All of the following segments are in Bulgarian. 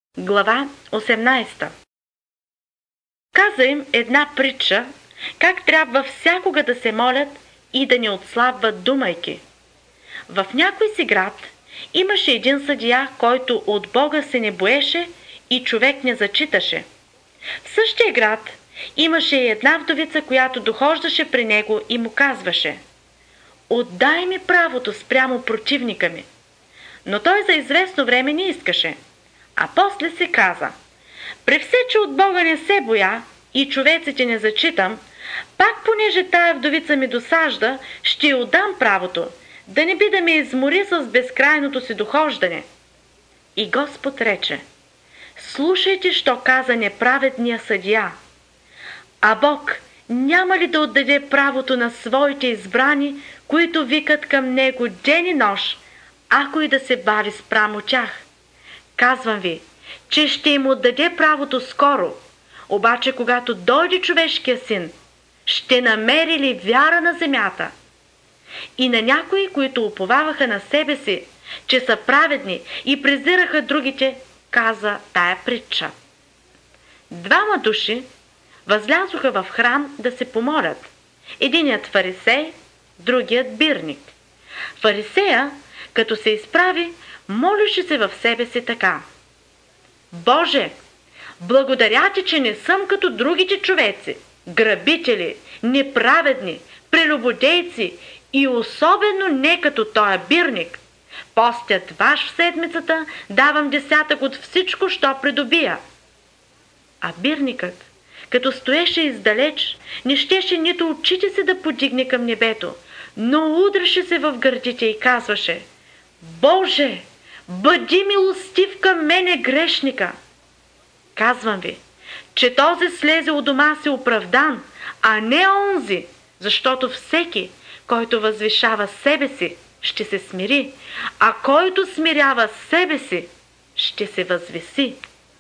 Глава 18. Каза им една притча, как трябва всякога да се молят и да не отслабват, думайки. В някой си град имаше един съдия, който от Бога се не боеше и човек не зачиташе. В същия град имаше и една вдовица, която дохождаше при него и му казваше: „Отдай ми правото спрямо противника ми“. Но той за известно време не искаше. А после се каза: „При все, че от Бога не се боя и човеците не зачитам, пак понеже тая вдовица ми досажда, ще й отдам правото, да не би да ме измори с безкрайното си дохождане“. И Господ рече: „Слушайте, що каза неправедния съдия. А Бог няма ли да отдаде правото на своите избрани, които викат към Него ден и нощ, ако и да се бави спрямо тях? Казвам ви, че ще им отдаде правото скоро, обаче когато дойде човешкия син, ще намери ли вяра на земята?“ И на някои, които уповаваха на себе си, че са праведни и презираха другите, каза тая притча. Двама души възлязоха в храм да се помолят. Единият фарисей, другият бирник. Фарисея, като се изправи, молеше се в себе си така: „Боже, благодаря ти, че не съм като другите човеци, грабители, неправедни, прелюбодейци и особено не като тоя бирник. Постя дваж в седмицата, давам десятък от всичко, що придобия.“ А бирникът, като стоеше издалеч, не щеше нито очите си да подигне към небето, но удреше се в гърдите и казваше: „Боже, бъди милостив към мене, грешника!“ Казвам ви, че този слезе у дома си оправдан, а не онзи, защото всеки, който възвишава себе си, ще се смири, а който смирява себе си, ще се възвиси.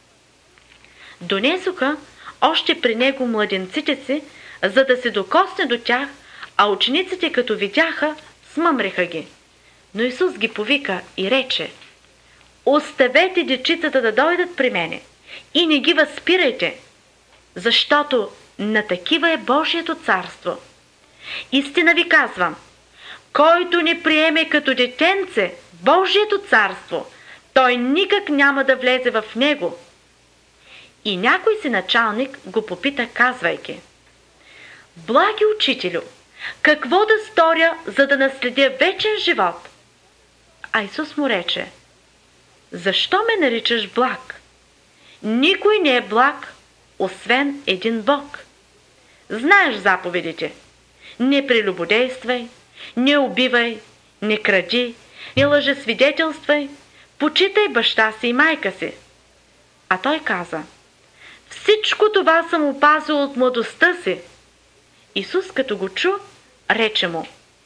Донесоха още при него младенците си, за да се докосне до тях, а учениците, като видяха, смъмреха ги. Но Исус ги повика и рече: „Оставете дечицата да дойдат при мене и не ги възпирайте, защото на такива е Божието царство. Истина ви казвам, който не приеме като детенце Божието царство, той никак няма да влезе в него.“ И някой си началник го попита, казвайки: „Благи учителю, какво да сторя, за да наследя вечен живот?“ А Исус му рече: „Защо ме наричаш благ? Никой не е благ, освен един Бог. Знаеш заповедите: не прелюбодействай, не убивай, не кради, не лъжесвидетелствай, почитай баща си и майка си.“ А той каза: „Всичко това съм опазил от младостта си.“ Исус, като го чу, рече му: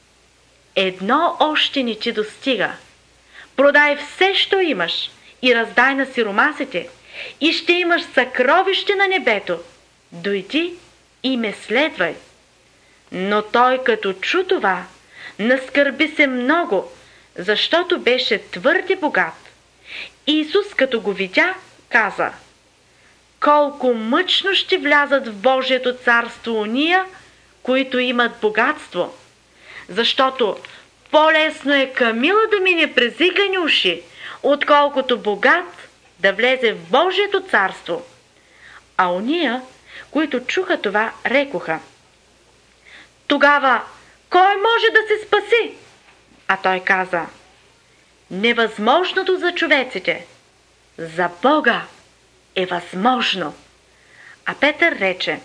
„Едно още не ти достига. Продай все, що имаш, и раздай на сиромасите, и ще имаш съкровище на небето. Дойди и ме следвай.“ Но той, като чу това, наскърби се много, защото беше твърде богат. И Исус, като го видя, каза: „Колко мъчно ще влязат в Божието царство ония, които имат богатство! Защото по-лесно е камила да мине през иглени уши, отколкото богат да влезе в Божието царство.“ А ония, които чуха това, рекоха: „Тогава кой може да се спаси?“ А той каза: „Невъзможното за човеците, за Бога е възможно.“ А Петър рече: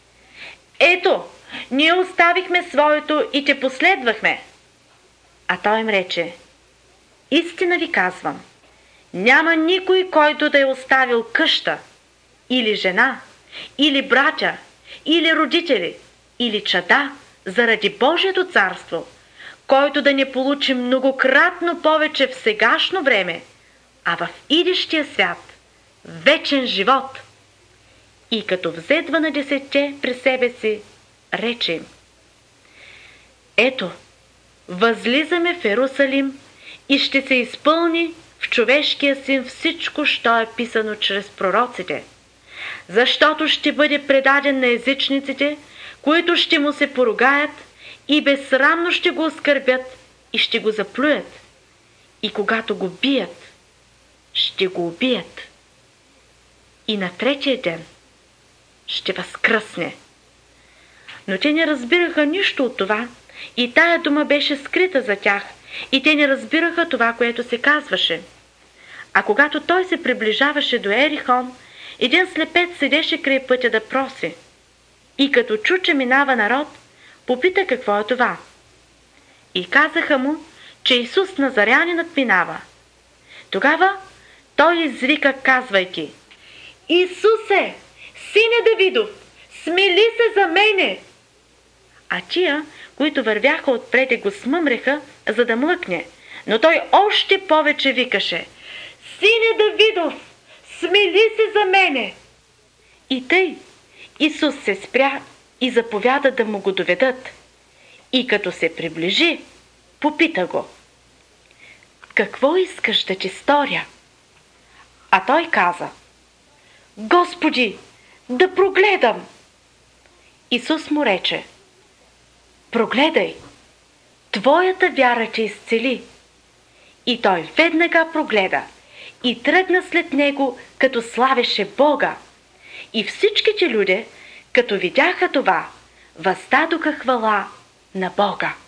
„Ето, ние оставихме своето и те последвахме.“ А той им рече: „Истина ви казвам, няма никой, който да е оставил къща, или жена, или братя, или родители, или чада, заради Божието царство, който да не получи многократно повече в сегашно време, а в идещия свят вечен живот.“ И като взе 12 при себе си, рече им: „Ето, възлизаме в Йерусалим и ще се изпълни в човешкия син всичко, що е писано чрез пророците, защото ще бъде предаден на езичниците, които ще му се поругаят и безсрамно ще го оскърбят и ще го заплюят. И когато го бият, ще го убият. И на третия ден ще възкръсне. Но те не разбираха нищо от това и тая дума беше скрита за тях и те не разбираха това, което се казваше. А когато той се приближаваше до Ерихон, един слепец седеше край пътя да проси. И като чу, че минава народ, попита какво е това. И казаха му, че Исус Назарянинът минава. Тогава той извика, казвайки: Исусе, сине Давидов, смили се за мене! А тия, които вървяха отпред, го смъмреха, за да млъкне, но той още повече викаше: Сине Давидов, смили се за мене! И тъй Исус се спря и заповяда да му го доведат. И като се приближи, попита го: Какво искаш да ти сторя? А той каза: Господи, да прогледам! Исус му рече: Прогледай, твоята вяра те изцели. И той веднага прогледа и тръгна след него, като славеше Бога. И всичките люди, като видяха това, въздадоха хвала на Бога.